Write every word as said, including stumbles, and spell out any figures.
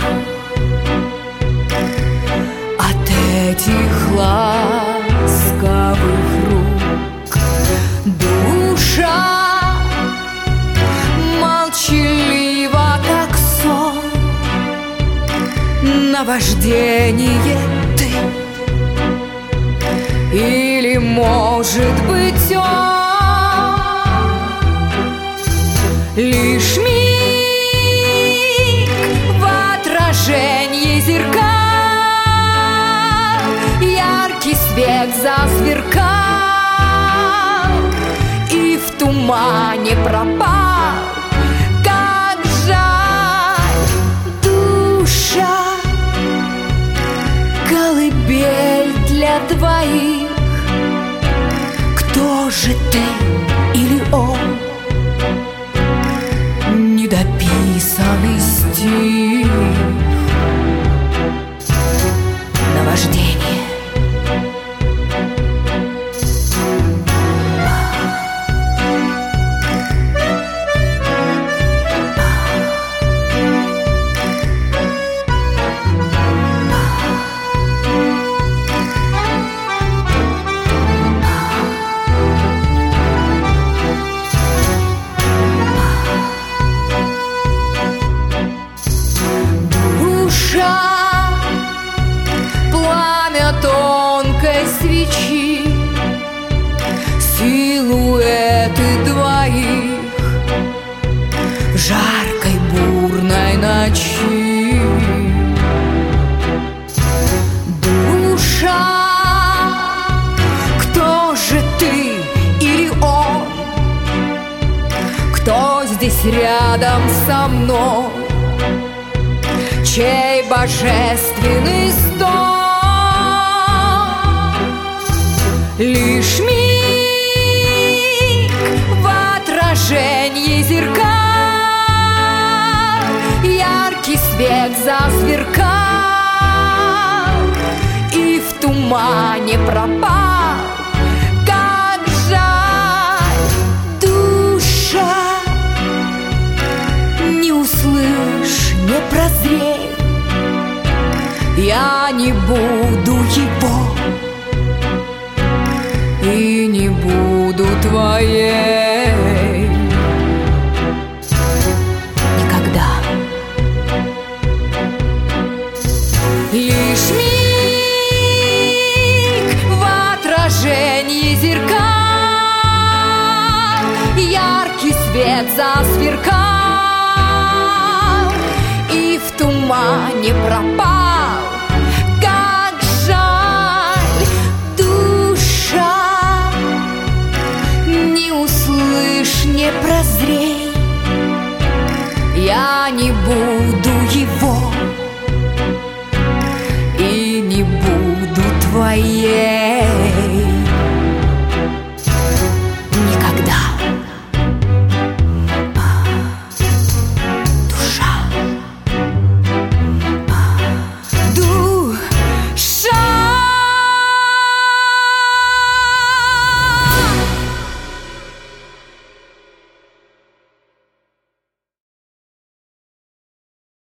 от этих ласковых рук. Душа молчалива, как сон, наваждение ты, или, может быть, он лишь миг в отражении зеркал, яркий свет засверкал и в тумане пропал. Как жаль, душа, колыбель для двоих. Кто же ты или он? Недописанный стих, наваждение. Пламя тонкой свечи, силуэты двоих в жаркой бурной ночи. Душа, кто же ты или он? Кто здесь рядом со мной? Чей божественный стон? Лишь миг в отражении зеркал, яркий свет засверкал и в тумане пропал. Как жаль, душа, не услышь, не прозрей, я не буду его и не буду твоей никогда. Лишь миг в отражении зеркал, яркий свет засверкал и в тумане пропал. Как жаль, душа, не услышь, не прозрей, я не буду его и не буду твоей.